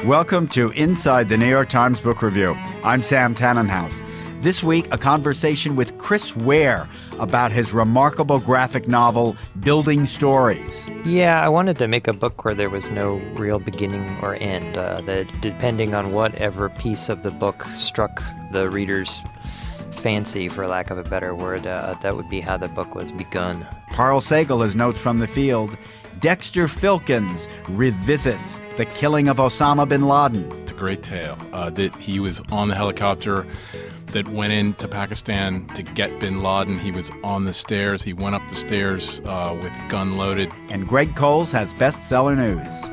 Welcome to Inside the New York Times Book Review. I'm Sam Tannenhouse. This week, a conversation with Chris Ware about his remarkable graphic novel, Building Stories. Yeah, I wanted to make a book where there was no real beginning or end, that depending on whatever piece of the book struck the reader's fancy, for lack of a better word, that would be how the book was begun. Carl Sagal has notes from the field. Dexter Filkins revisits the killing of Osama bin Laden. It's a great tale that he was on the helicopter that went into Pakistan to get bin Laden. He was on the stairs. He went up the stairs with gun loaded. And Greg Coles has bestseller news.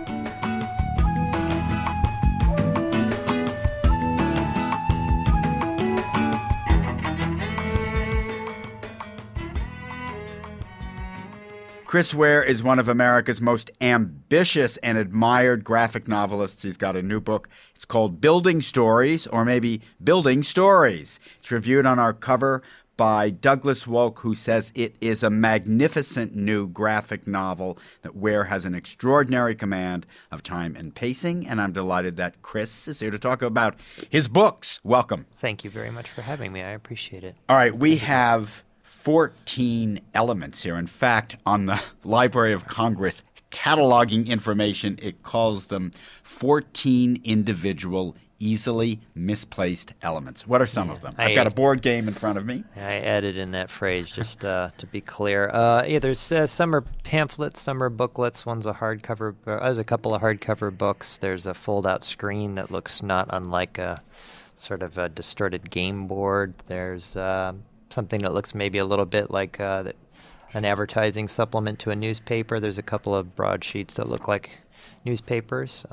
Chris Ware is one of America's most ambitious and admired graphic novelists. He's got a new book. It's called Building Stories, or maybe Building Stories. It's reviewed on our cover by Douglas Wolk, who says it is a magnificent new graphic novel that Ware has an extraordinary command of time and pacing. And I'm delighted that Chris is here to talk about his books. Welcome. Thank you very much for having me. I appreciate it. All right, we have 14 elements here. In fact, on the Library of Congress cataloging information, it calls them 14 individual, easily misplaced elements. What are some of them? I've got a board game in front of me. I added in that phrase just to be clear. There's some are pamphlets, some are booklets. One's a hardcover. There's a couple of hardcover books. There's a fold-out screen that looks not unlike a sort of a distorted game board. There's something that looks maybe a little bit like an advertising supplement to a newspaper. There's a couple of broadsheets that look like newspapers.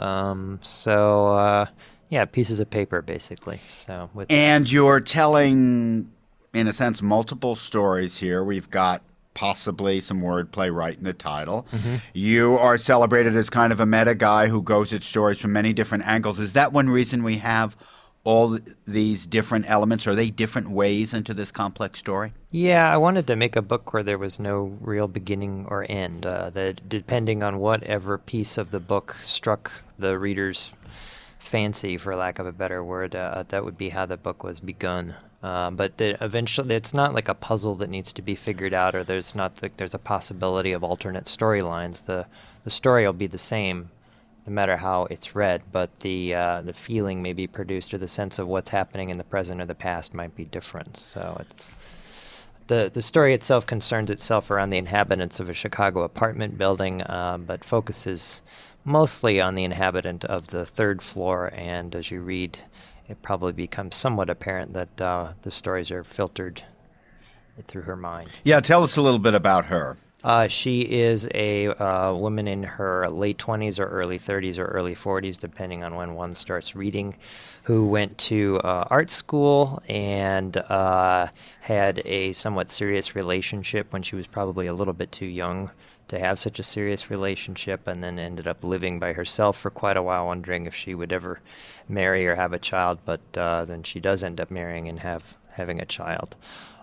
Pieces of paper, basically. And you're telling, in a sense, multiple stories here. We've got possibly some wordplay right in the title. Mm-hmm. You are celebrated as kind of a meta guy who goes at stories from many different angles. Is that one reason we have all these different elements? Are they different ways into this complex story? Yeah, I wanted to make a book where there was no real beginning or end, that depending on whatever piece of the book struck the reader's fancy, for lack of a better word, that would be how the book was begun. But eventually, it's not like a puzzle that needs to be figured out, or there's a possibility of alternate storylines. The story will be the same no matter how it's read, but the feeling may be produced, or the sense of what's happening in the present or the past might be different. So it's the story itself concerns itself around the inhabitants of a Chicago apartment building, but focuses mostly on the inhabitant of the third floor. And as you read, it probably becomes somewhat apparent that the stories are filtered through her mind. Yeah, tell us a little bit about her. She is a woman in her late 20s or early 30s or early 40s, depending on when one starts reading, who went to art school and had a somewhat serious relationship when she was probably a little bit too young to have such a serious relationship, and then ended up living by herself for quite a while, wondering if she would ever marry or have a child, but then she does end up marrying and having a child.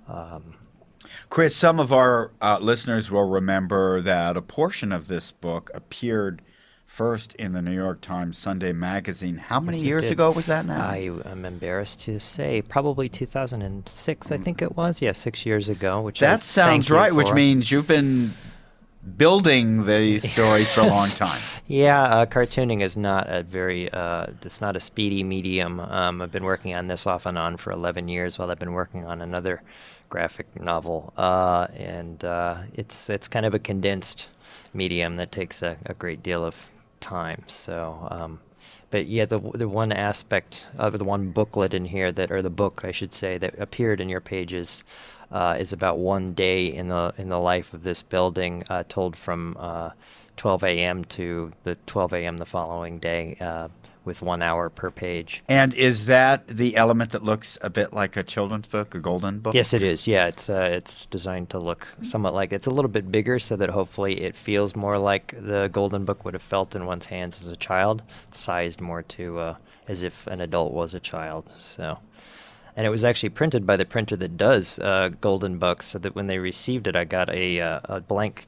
Chris, some of our listeners will remember that a portion of this book appeared first in the New York Times Sunday magazine. How many years ago was that now? I'm embarrassed to say, probably 2006, I think it was. Yeah, 6 years ago. Which that sounds right, which means you've been building these stories for a long time. Yeah, cartooning is not it's not a speedy medium. I've been working on this off and on for 11 years while I've been working on another graphic novel, and it's kind of a condensed medium that takes a great deal of time. So, but yeah, the one aspect of the one booklet in here or the book, I should say, that appeared in your pages is about one day in the life of this building, told from 12 a.m. to the 12 a.m. the following day, with 1 hour per page. And is that the element that looks a bit like a children's book, a golden book? Yes, it is. Yeah, it's designed to look somewhat like it's a little bit bigger, so that hopefully it feels more like the golden book would have felt in one's hands as a child. It's sized more to as if an adult was a child. So. And it was actually printed by the printer that does golden books, so that when they received it, I got a blank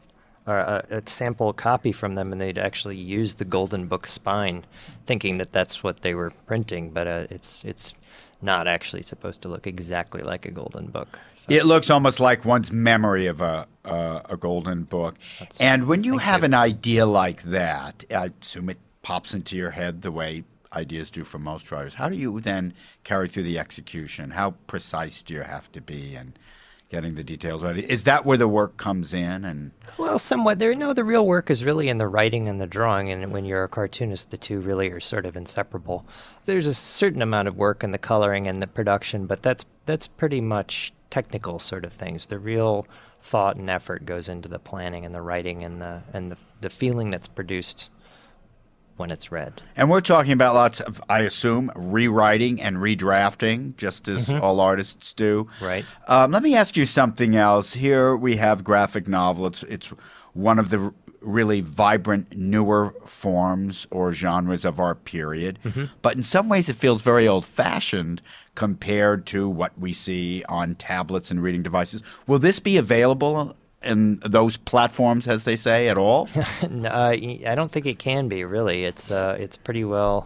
a sample copy from them, and they'd actually use the Golden Book spine, thinking that that's what they were printing, but it's not actually supposed to look exactly like a Golden Book. So. It looks almost like one's memory of a Golden Book. And when you have an idea like that, I assume it pops into your head the way ideas do for most writers. How do you then carry through the execution? How precise do you have to be in getting the details right? Is that where the work comes in? And well, somewhat. The real work is really in the writing and the drawing, and when you're a cartoonist, the two really are sort of inseparable. There's a certain amount of work in the coloring and the production, but that's pretty much technical sort of things. The real thought and effort goes into the planning and the writing and the feeling that's produced when it's read. And we're talking about lots of, I assume, rewriting and redrafting, just as all artists do. Right. Let me ask you something else. Here we have graphic novel. It's one of the really vibrant, newer forms or genres of our period. But in some ways it feels very old-fashioned compared to what we see on tablets and reading devices. Will this be available in those platforms, as they say, at all? No, I don't think it can be, really. It's pretty well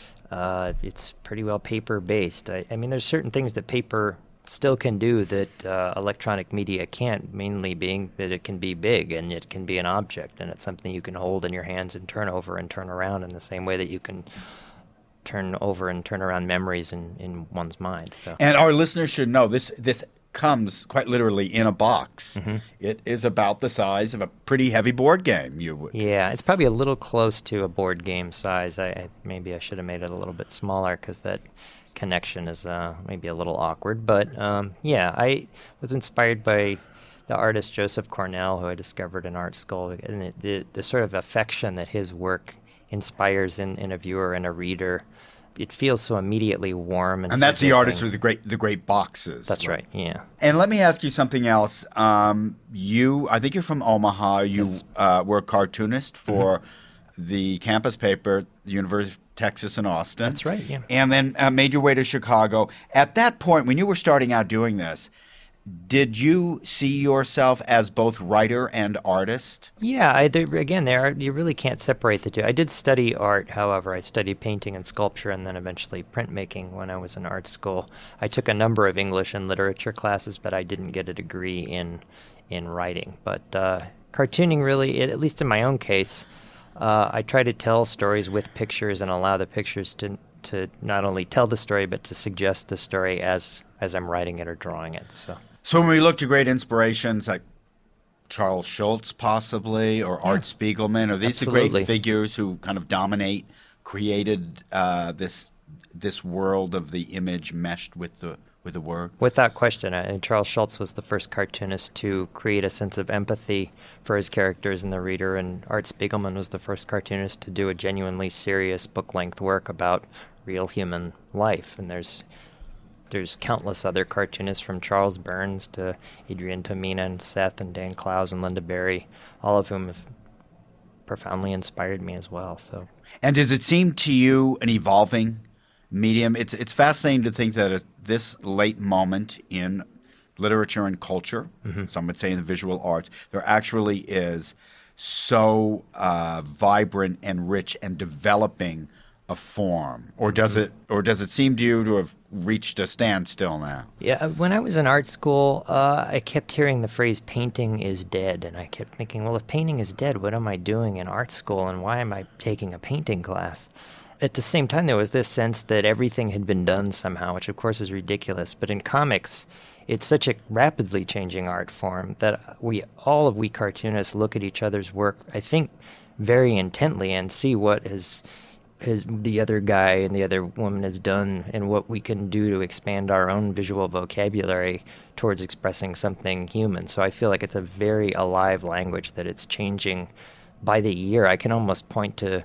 paper based. I mean, there's certain things that paper still can do that electronic media can't, mainly being that it can be big and it can be an object, and it's something you can hold in your hands and turn over and turn around in the same way that you can turn over and turn around memories in one's mind. So. And our listeners should know this comes quite literally in a box. It is about the size of a pretty heavy board game. Yeah, it's probably a little close to a board game size. Maybe I should have made it a little bit smaller because that connection is maybe a little awkward. But yeah, I was inspired by the artist Joseph Cornell, who I discovered in art school, and the sort of affection that his work inspires in a viewer and a reader. It feels so immediately warm. And that's the artist with the great boxes. That's right, yeah. And let me ask you something else. I think you're from Omaha. You were a cartoonist for the campus paper, the University of Texas in Austin. That's right, yeah. And then made your way to Chicago. At that point, when you were starting out doing this, did you see yourself as both writer and artist? Yeah, you really can't separate the two. I did study art, however. I studied painting and sculpture and then eventually printmaking when I was in art school. I took a number of English and literature classes, but I didn't get a degree in writing. But cartooning really, at least in my own case, I try to tell stories with pictures and allow the pictures to not only tell the story, but to suggest the story as I'm writing it or drawing it. So when we look to great inspirations like Charles Schulz possibly, or Art Spiegelman, are these Absolutely. the great figures who kind of created this world of the image meshed with the word? Without question. Charles Schulz was the first cartoonist to create a sense of empathy for his characters and the reader, and Art Spiegelman was the first cartoonist to do a genuinely serious book-length work about real human life. And there's countless other cartoonists, from Charles Burns to Adrian Tomina and Seth and Dan Clowes and Linda Berry, all of whom have profoundly inspired me as well. So. And does it seem to you an evolving medium? It's fascinating to think that at this late moment in literature and culture, some would say in the visual arts, there actually is so vibrant and rich and developing a form, or does it seem to you to have reached a standstill now? Yeah, when I was in art school, I kept hearing the phrase "painting is dead," and I kept thinking, well, if painting is dead, what am I doing in art school, and why am I taking a painting class? At the same time, there was this sense that everything had been done somehow, which of course is ridiculous. But in comics, it's such a rapidly changing art form that all of we cartoonists look at each other's work, I think, very intently and see what the other guy and the other woman has done and what we can do to expand our own visual vocabulary towards expressing something human. So I feel like it's a very alive language, that it's changing by the year. I can almost point to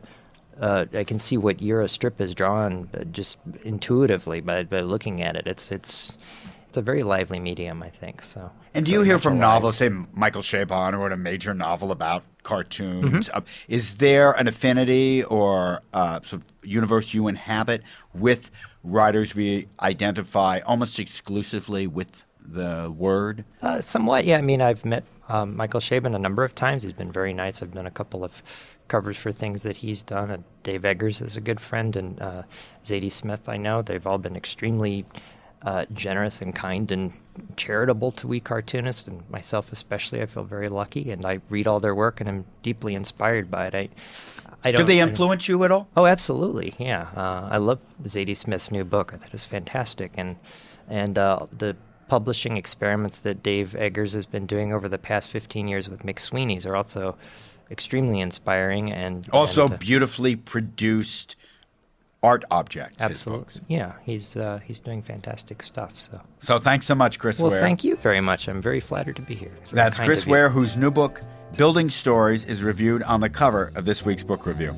I can see what year a strip is drawn just intuitively by looking at it. It's a very lively medium, I think. So. And do you hear from novelists, say Michael Chabon wrote a major novel about cartoons? Is there an affinity or sort of universe you inhabit with writers we identify almost exclusively with the word? Somewhat, yeah. I mean, I've met Michael Chabon a number of times. He's been very nice. I've done a couple of covers for things that he's done. And Dave Eggers is a good friend, and Zadie Smith, I know. They've all been extremely generous and kind and charitable to we cartoonists, and myself especially. I feel very lucky, and I read all their work, and I'm deeply inspired by it. I don't, Did they influence you at all? Oh, absolutely, yeah. I love Zadie Smith's new book. I thought it was fantastic, and the publishing experiments that Dave Eggers has been doing over the past 15 years with McSweeney's are also extremely inspiring and also beautifully produced art objects. Absolutely, yeah. He's doing fantastic stuff. So thanks so much, Chris Ware. Well, thank you very much. I'm very flattered to be here. That's Chris Ware, whose new book, Building Stories, is reviewed on the cover of this week's book review.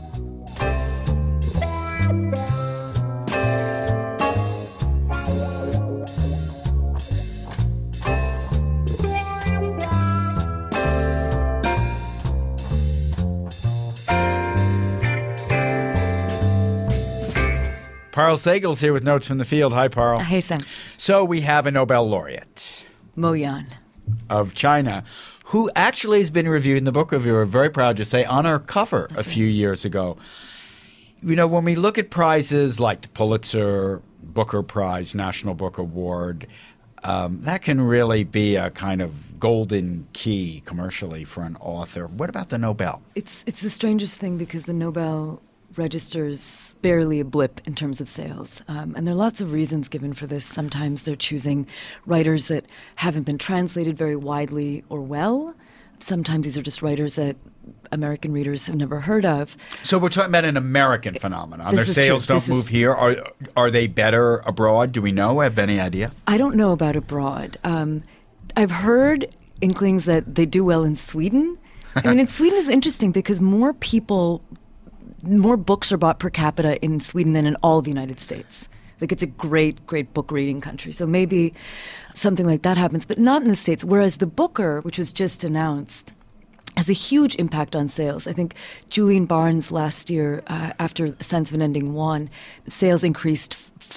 Parl Sagal's here with Notes from the Field. Hi, Parl. Hey, Sam. So we have a Nobel laureate. Mo Yan. Of China, who actually has been reviewed in the book review, we're very proud to say, on our cover few years ago. You know, when we look at prizes like the Pulitzer, Booker Prize, National Book Award, that can really be a kind of golden key commercially for an author. What about the Nobel? It's the strangest thing because the Nobel registers barely a blip in terms of sales. And there are lots of reasons given for this. Sometimes they're choosing writers that haven't been translated very widely or well. Sometimes these are just writers that American readers have never heard of. So we're talking about an American phenomenon. Their sales don't move here. Are they better abroad? Do we know? Have any idea? I don't know about abroad. I've heard inklings that they do well in Sweden. I mean, in Sweden is interesting because more books are bought per capita in Sweden than in all the United States. Like, it's a great, great book reading country. So maybe something like that happens, but not in the States. Whereas the Booker, which was just announced, has a huge impact on sales. I think Julian Barnes last year, after A Sense of an Ending won, sales increased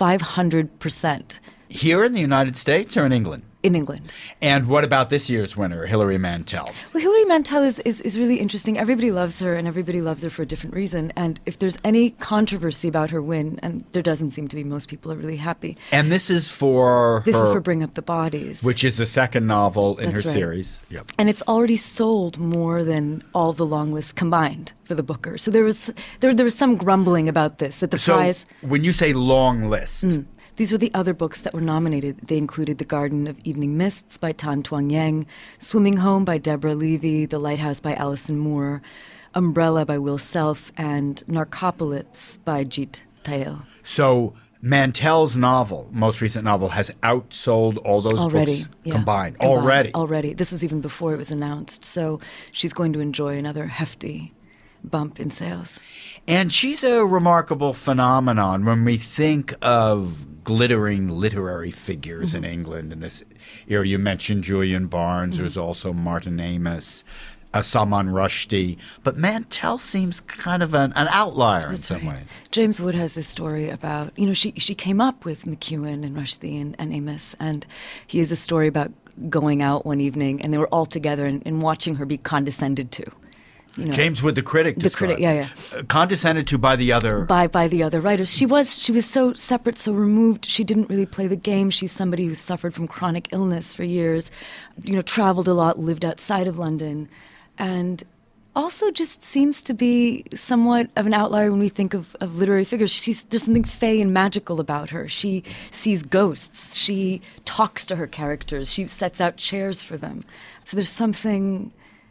500%. Here in the United States or in England? In England. And what about this year's winner, Hilary Mantel? Well, Hilary Mantel is really interesting. Everybody loves her, and everybody loves her for a different reason. And if there's any controversy about her win, and there doesn't seem to be, most people are really happy. And this is for This is for Bring Up the Bodies. Which is the second novel in That's her right. series. Yep. And it's already sold more than all the long lists combined for the Booker. So there was some grumbling about this, that the prize... So when you say long list... These were the other books that were nominated. They included The Garden of Evening Mists by Tan Tuan Yang, Swimming Home by Deborah Levy, The Lighthouse by Alison Moore, Umbrella by Will Self, and Narcopolis by Jeet Thayil. So Mantel's novel, most recent novel, has outsold all those books combined. Already. This was even before it was announced. So she's going to enjoy another hefty bump in sales. And she's a remarkable phenomenon when we think of glittering literary figures in England in this era. You mentioned Julian Barnes. There's also Martin Amis, Salman Rushdie. But Mantel seems kind of an outlier in some ways. James Wood has this story about, she came up with McEwan and Rushdie and Amis, and he has a story about going out one evening, and they were all together and watching her be condescended to. James Wood, the critic, condescended to by the other by the other writers. She was so separate, so removed. She didn't really play the game. She's somebody who suffered from chronic illness for years, traveled a lot, lived outside of London, and also just seems to be somewhat of an outlier when we think of literary figures. There's something fey and magical about her. She sees ghosts. She talks to her characters. She sets out chairs for them. So there's something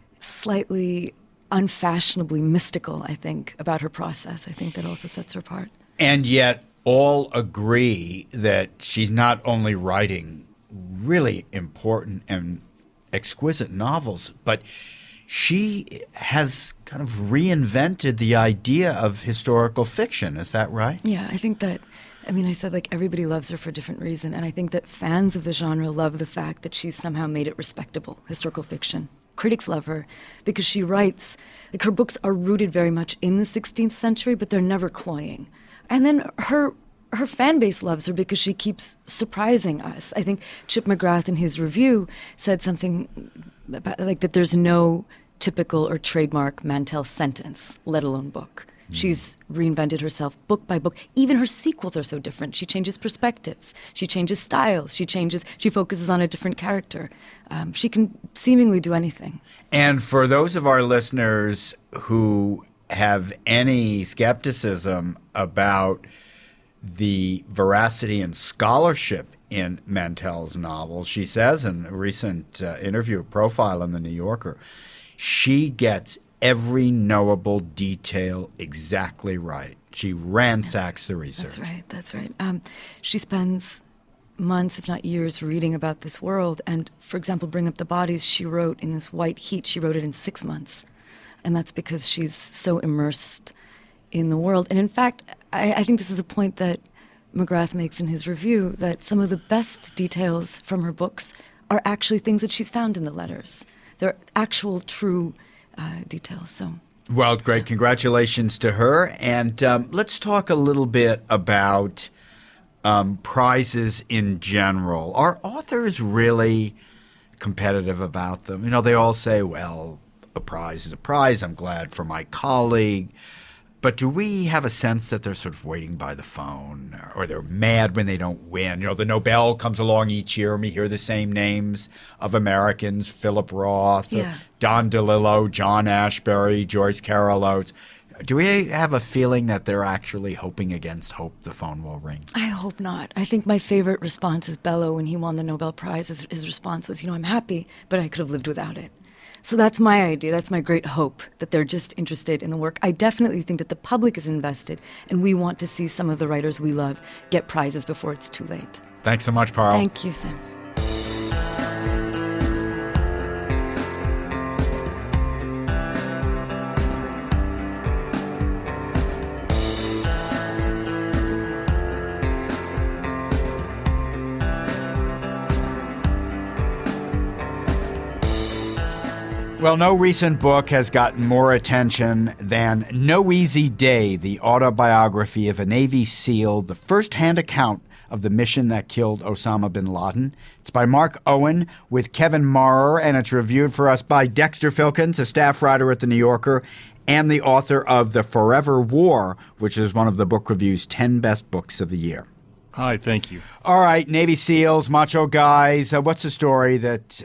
slightly unfashionably mystical, I think, about her process. I think that also sets her apart. And yet all agree that she's not only writing really important and exquisite novels, but she has kind of reinvented the idea of historical fiction. Is that right? Yeah, I think that, I said, everybody loves her for a different reason, and I think that fans of the genre love the fact that she's somehow made it respectable, historical fiction. Critics love her because she writes, her books are rooted very much in the 16th century, but they're never cloying. And then her her fan base loves her because she keeps surprising us. I think Chip McGrath in his review said something about, like, that there's no typical or trademark Mantell sentence, let alone book. She's reinvented herself book by book. Even her sequels are so different. She changes perspectives. She changes styles. She focuses on a different character. She can seemingly do anything. And for those of our listeners who have any skepticism about the veracity and scholarship in Mantell's novels, she says in a recent interview profile in The New Yorker, she gets every knowable detail exactly right. She ransacks the research. That's right. She spends months, if not years, reading about this world. And, for example, Bring Up the Bodies, she wrote in this white heat. She wrote it in 6 months. And that's because she's so immersed in the world. And, in fact, I think this is a point that McGrath makes in his review, that some of the best details from her books are actually things that she's found in the letters. They're actual, true details. So, well, great. Congratulations to her. And let's talk a little bit about prizes in general. Are authors really competitive about them? You know, they all say, well, a prize is a prize. I'm glad for my colleague. But do we have a sense that they're sort of waiting by the phone, or they're mad when they don't win? You know, the Nobel comes along each year and we hear the same names of Americans, Philip Roth, Don DeLillo, John Ashbery, Joyce Carol Oates. Do we have a feeling that they're actually hoping against hope the phone will ring? I hope not. I think my favorite response is Bellow when he won the Nobel Prize. His response was, I'm happy, but I could have lived without it. So that's my idea. That's my great hope, that they're just interested in the work. I definitely think that the public is invested, and we want to see some of the writers we love get prizes before it's too late. Thanks so much, Parul. Thank you, Sam. Well, no recent book has gotten more attention than No Easy Day, the autobiography of a Navy SEAL, the first-hand account of the mission that killed Osama bin Laden. It's by Mark Owen with Kevin Maurer, and it's reviewed for us by Dexter Filkins, a staff writer at The New Yorker, and the author of The Forever War, which is one of the Book Review's 10 best books of the year. Hi, thank you. All right, Navy SEALs, macho guys. What's the story that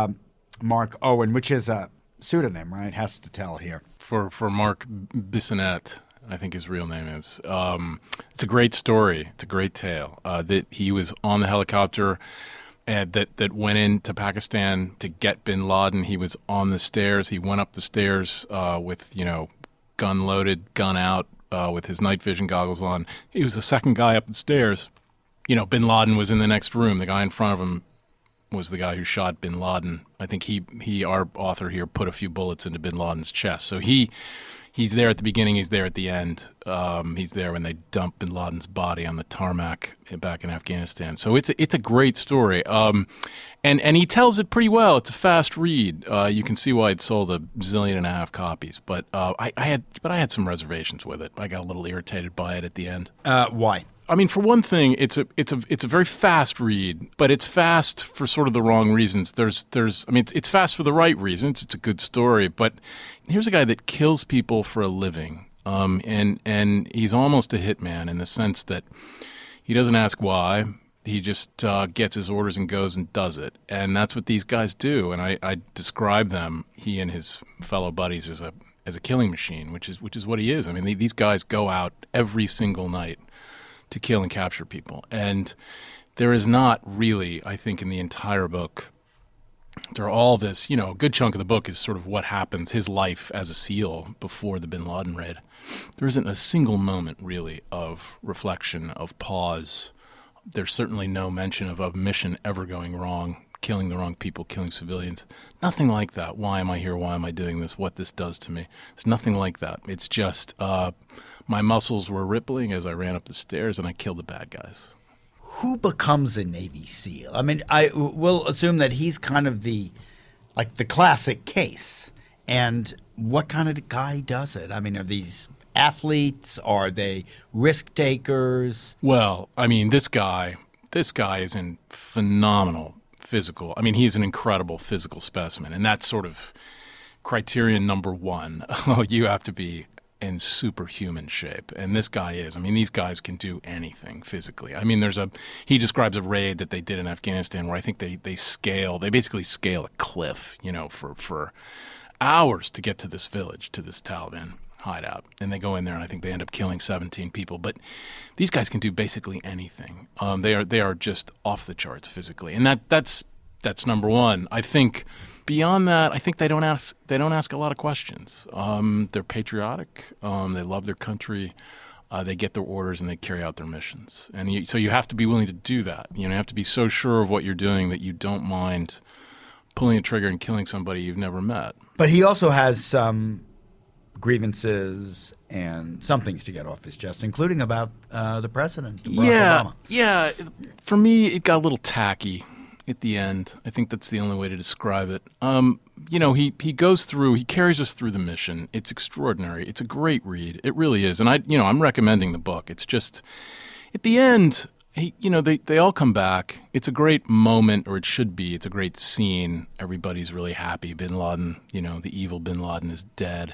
Mark Owen, which is a pseudonym, right, has to tell here? For Mark Bissonnette, I think his real name is. It's a great story. It's a great tale. That he was on the helicopter that went into Pakistan to get bin Laden. He was on the stairs. He went up the stairs with, gun loaded, gun out, with his night vision goggles on. He was the second guy up the stairs. Bin Laden was in the next room. The guy in front of him was the guy who shot bin Laden. I think he our author here, put a few bullets into bin Laden's chest. So he's there at the beginning, he's there at the end. He's there when they dump bin Laden's body on the tarmac back in Afghanistan. So it's a great story. And he tells it pretty well. It's a fast read. You can see why it sold 1.5 zillion copies. But I had some reservations with it. I got a little irritated by it at the end. Why? I mean, for one thing, it's a very fast read, but it's fast for sort of the wrong reasons. It's fast for the right reasons. It's a good story, but here's a guy that kills people for a living, and he's almost a hitman in the sense that he doesn't ask why. He just gets his orders and goes and does it, and that's what these guys do. And I describe them, he and his fellow buddies, as a killing machine, which is what he is. I mean, these guys go out every single night to kill and capture people. And there is not really, I think, in the entire book, there are all this, a good chunk of the book is sort of what happens, his life as a SEAL before the bin Laden raid. There isn't a single moment, really, of reflection, of pause. There's certainly no mention of a mission ever going wrong, killing the wrong people, killing civilians. Nothing like that. Why am I here? Why am I doing this? What this does to me. It's nothing like that. It's just my muscles were rippling as I ran up the stairs, and I killed the bad guys. Who becomes a Navy SEAL? I mean, I will assume that he's kind of the classic case. And what kind of guy does it? I mean, are these athletes? Are they risk takers? Well, I mean, this guy is in phenomenal physical. I mean, he's an incredible physical specimen, and that's sort of criterion number one. You have to be in superhuman shape, and this guy is. I mean, these guys can do anything physically. I mean, he describes a raid that they did in Afghanistan where I think they basically scale a cliff, for hours to get to this village, to this Taliban hideout, and they go in there, and I think they end up killing 17 people. But these guys can do basically anything. They are just off the charts physically, and that's number one. I think beyond that, I think they don't ask a lot of questions. They're patriotic. They love their country. They get their orders and they carry out their missions. And so you have to be willing to do that. You have to be so sure of what you're doing that you don't mind pulling a trigger and killing somebody you've never met. But he also has some grievances and some things to get off his chest, including about the president, Barack Obama. Yeah. For me, it got a little tacky at the end. I think that's the only way to describe it. He goes through, he carries us through the mission. It's extraordinary. It's a great read. It really is. And I'm recommending the book. It's just, at the end, they all come back. It's a great moment, or it should be. It's a great scene. Everybody's really happy. Bin Laden, the evil Bin Laden is dead.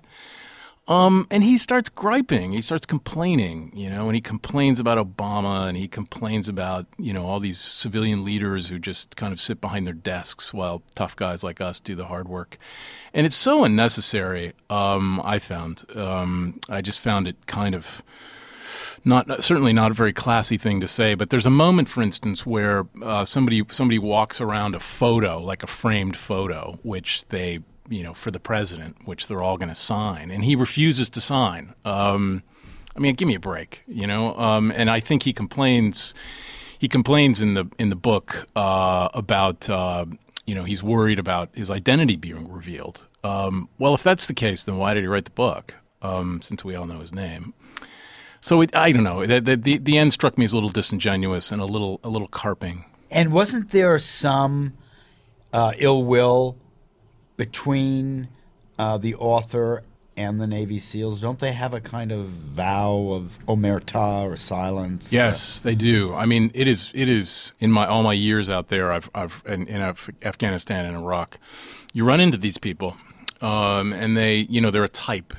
And he starts griping. He starts complaining, and he complains about Obama, and he complains about, all these civilian leaders who just kind of sit behind their desks while tough guys like us do the hard work. And it's so unnecessary, I found. I just found it kind of certainly not a very classy thing to say, but there's a moment, for instance, where somebody walks around a photo, like a framed photo, which they for the president, which they're all going to sign, and he refuses to sign. Give me a break, And I think he complains in the book about he's worried about his identity being revealed. Well, if that's the case, then why did he write the book? Since we all know his name. So I don't know. The end struck me as a little disingenuous and a little carping. And wasn't there some ill will between the author and the Navy SEALs? Don't they have a kind of vow of omerta or silence? Yes, they do. I mean, it is in all my years out there. I've in Afghanistan and Iraq. You run into these people, and they're a type.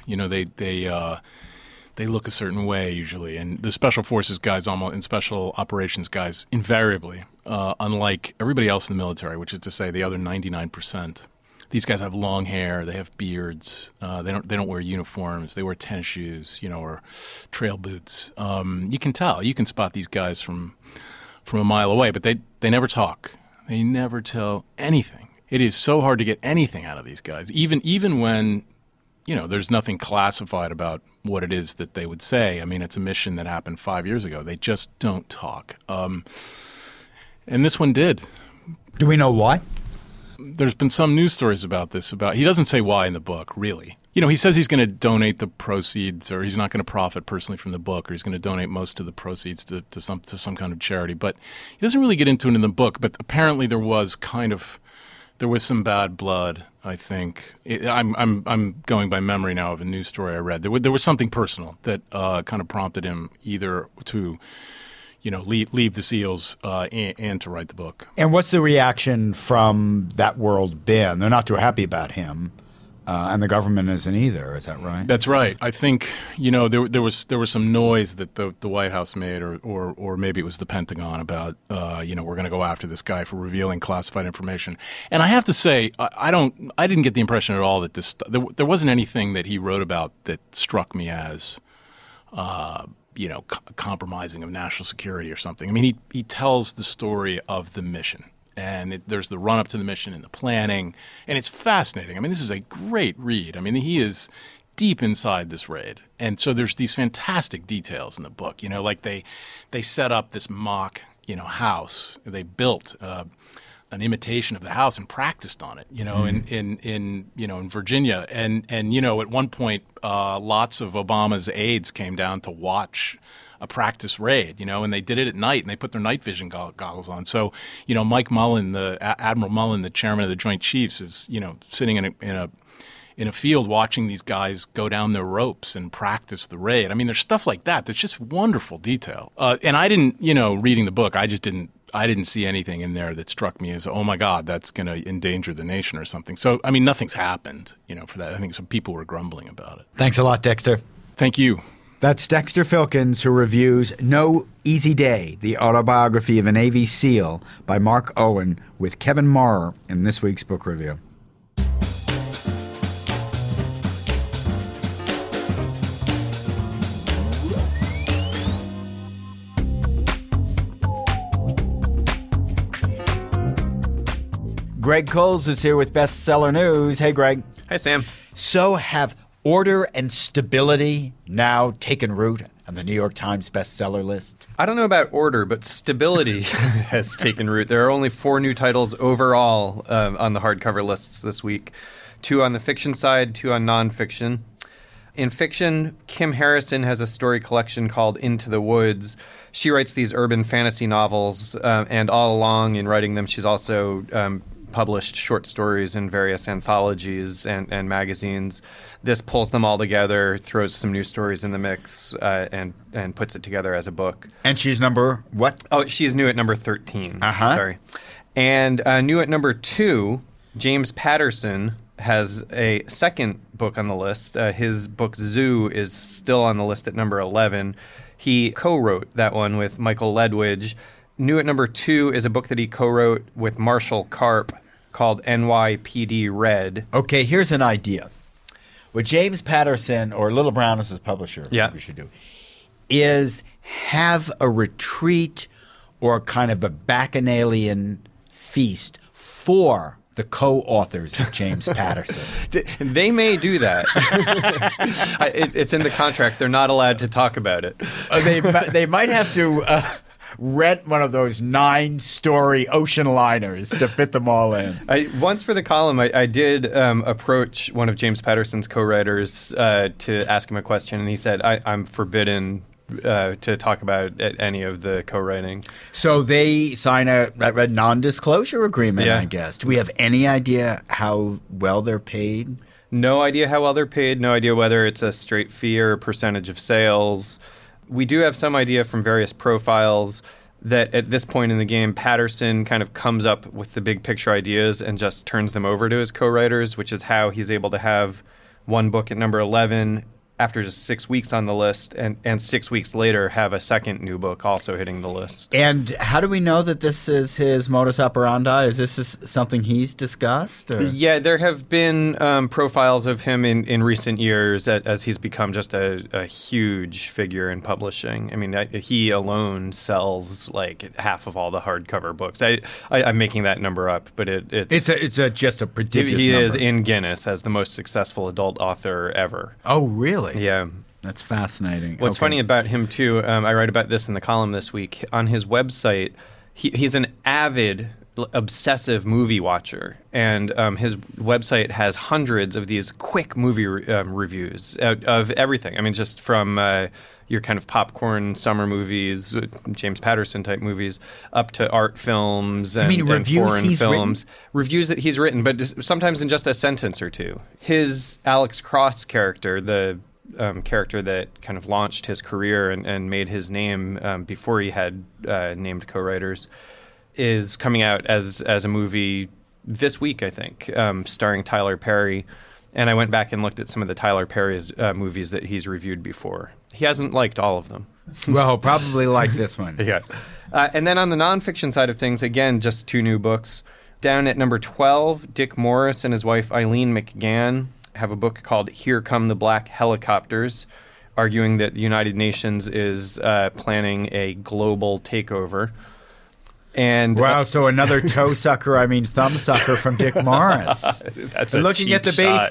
They look a certain way usually, and the special forces guys and special operations guys invariably, unlike everybody else in the military, which is to say the other 99%. These guys have long hair. They have beards. They don't wear uniforms. They wear tennis shoes, or trail boots. You can tell. You can spot these guys from a mile away. But they never talk. They never tell anything. It is so hard to get anything out of these guys, even when there's nothing classified about what it is that they would say. I mean, it's a mission that happened 5 years ago. They just don't talk. And this one did. Do we know why? There's been some news stories about this. He doesn't say why in the book, really. He says he's going to donate the proceeds, or he's not going to profit personally from the book, or he's going to donate most of the proceeds to some kind of charity. But he doesn't really get into it in the book. But apparently there was some bad blood, I think. I'm going by memory now of a news story I read. There was something personal that kind of prompted him either to leave the SEALs and to write the book. And what's the reaction from that world been? They're not too happy about him, and the government isn't either. Is that right? That's right. I think there was some noise that the White House made, or maybe it was the Pentagon about we're going to go after this guy for revealing classified information. And I have to say, I didn't get the impression at all that there wasn't anything that he wrote about that struck me as compromising of national security or something. I mean, he tells the story of the mission, and there's the run-up to the mission and the planning, and it's fascinating. I mean, this is a great read. I mean, he is deep inside this raid, and so there's these fantastic details in the book. Like they set up this mock, house. They built an imitation of the house and practiced on it, in Virginia. And at one point, lots of Obama's aides came down to watch a practice raid, and they did it at night, and they put their night vision goggles on. So, Mike Mullen, Admiral Mullen, the chairman of the Joint Chiefs, is, sitting in in a field watching these guys go down their ropes and practice the raid. I mean, there's stuff like that that's just wonderful detail. And I didn't, reading the book, I didn't see anything in there that struck me as, oh my God, that's going to endanger the nation or something. So, I mean, nothing's happened, for that. I think some people were grumbling about it. Thanks a lot, Dexter. Thank you. That's Dexter Filkins, who reviews No Easy Day, the autobiography of a Navy SEAL by Mark Owen, with Kevin Maurer in this week's book review. Greg Coles is here with Bestseller News. Hey, Greg. Hi, Sam. So have order and stability now taken root on the New York Times bestseller list? I don't know about order, but stability has taken root. There are only 4 new titles overall on the hardcover lists this week. 2 on the fiction side, 2 on nonfiction. In fiction, Kim Harrison has a story collection called Into the Woods. She writes these urban fantasy novels, and all along in writing them, she's also published short stories in various anthologies and magazines. This pulls them all together, throws some new stories in the mix, and puts it together as a book. And she's number what? Oh, she's new at number 13. Uh-huh. Sorry. And new at number 2, James Patterson has a second book on the list. His book Zoo is still on the list at number 11. He co-wrote that one with Michael Ledwidge. New at number 2 is a book that he co-wrote with Marshall Karp called NYPD Red. Okay, here's an idea. What James Patterson, or Little Brown as his publisher, we should do, is have a retreat or kind of a bacchanalian feast for the co-authors of James Patterson. They may do that. It's in the contract. They're not allowed to talk about it. They might have to rent one of those 9-story ocean liners to fit them all in. Once for the column, I did approach one of James Patterson's co-writers to ask him a question, and he said, I'm forbidden to talk about any of the co-writing. So they sign a non-disclosure agreement, Yeah. I guess. Do we have any idea how well they're paid? No idea how well they're paid. No idea whether it's a straight fee or a percentage of sales. We do have some idea from various profiles that at this point in the game, Patterson kind of comes up with the big picture ideas and just turns them over to his co-writers, which is how he's able to have one book at number 11 after just 6 weeks on the list, and 6 weeks later have a second new book also hitting the list. And how do we know that this is his modus operandi? Is this something he's discussed? Or? Yeah, there have been profiles of him in recent years as he's become just a huge figure in publishing. I mean, he alone sells like half of all the hardcover books. I'm making that number up, but it's just a prodigious he number. is in Guinness as the most successful adult author ever. Oh, really? Yeah. That's fascinating. What's funny about him, too, I write about this in the column this week. On his website, he's an avid, obsessive movie watcher. And his website has hundreds of these quick movie reviews of everything. I mean, just from your kind of popcorn summer movies, James Patterson-type movies, up to art films and foreign films. Reviews that he's written, but sometimes in just a sentence or two. His Alex Cross character, the character that kind of launched his career and made his name before he had named co-writers, is coming out as a movie this week, I think, starring Tyler Perry. And I went back and looked at some of the Tyler Perry's movies that he's reviewed before. He hasn't liked all of them. Well, probably like this one. Yeah. And then on the nonfiction side of things, again, just 2 new books. Down at number 12, Dick Morris and his wife Eileen McGann have a book called Here Come the Black Helicopters, arguing that the United Nations is planning a global takeover. And wow, so another toe sucker, thumb sucker from Dick Morris. That's looking at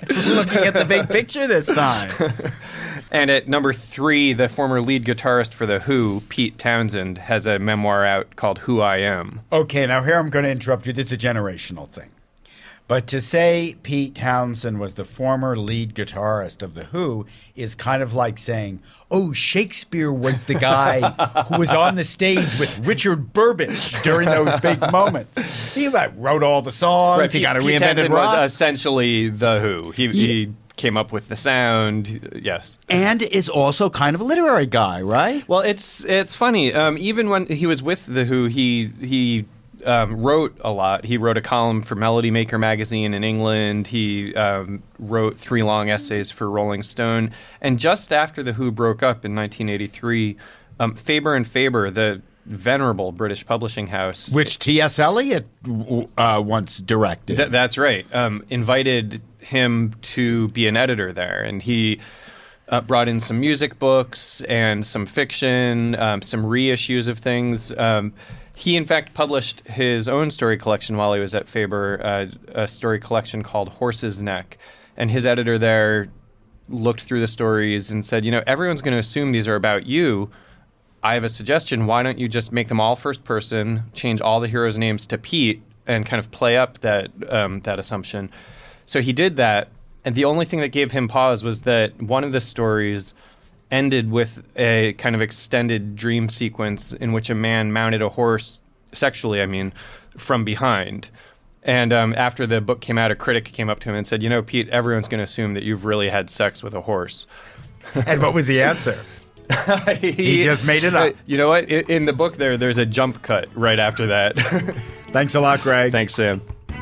the big picture this time. And at number 3, the former lead guitarist for The Who, Pete Townsend, has a memoir out called Who I Am. Okay, now here I'm going to interrupt you. This is a generational thing. But to say Pete Townsend was the former lead guitarist of The Who is kind of like saying, oh, Shakespeare was the guy who was on the stage with Richard Burbage during those big moments. He wrote all the songs. Right, He got Pete reinvented Townsend rock. was essentially The Who. He came up with the sound, yes. And is also kind of a literary guy, right? Well, it's funny. Even when he was with The Who, he wrote a lot. He wrote a column for Melody Maker magazine in England. He wrote 3 long essays for Rolling Stone. And just after The Who broke up in 1983, Faber and Faber, the venerable British publishing house, Which T.S. Eliot once directed. that's right, invited him to be an editor there. And he brought in some music books and some fiction, some reissues of things. He, in fact, published his own story collection while he was at Faber, a story collection called Horse's Neck. And his editor there looked through the stories and said, everyone's going to assume these are about you. I have a suggestion. Why don't you just make them all first person, change all the heroes' names to Pete, and kind of play up that assumption? So he did that. And the only thing that gave him pause was that one of the stories ended with a kind of extended dream sequence in which a man mounted a horse, sexually, from behind. And after the book came out, a critic came up to him and said, Pete, everyone's going to assume that you've really had sex with a horse. And what was the answer? He just made it up. You know what? In the book there's a jump cut right after that. Thanks a lot, Greg. Thanks, Sam.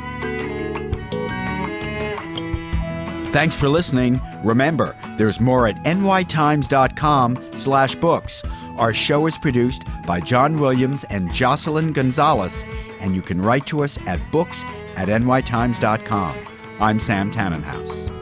Thanks for listening. Remember, there's more at nytimes.com/books. Our show is produced by John Williams and Jocelyn Gonzalez, and you can write to us at books@nytimes.com. I'm Sam Tannenhouse.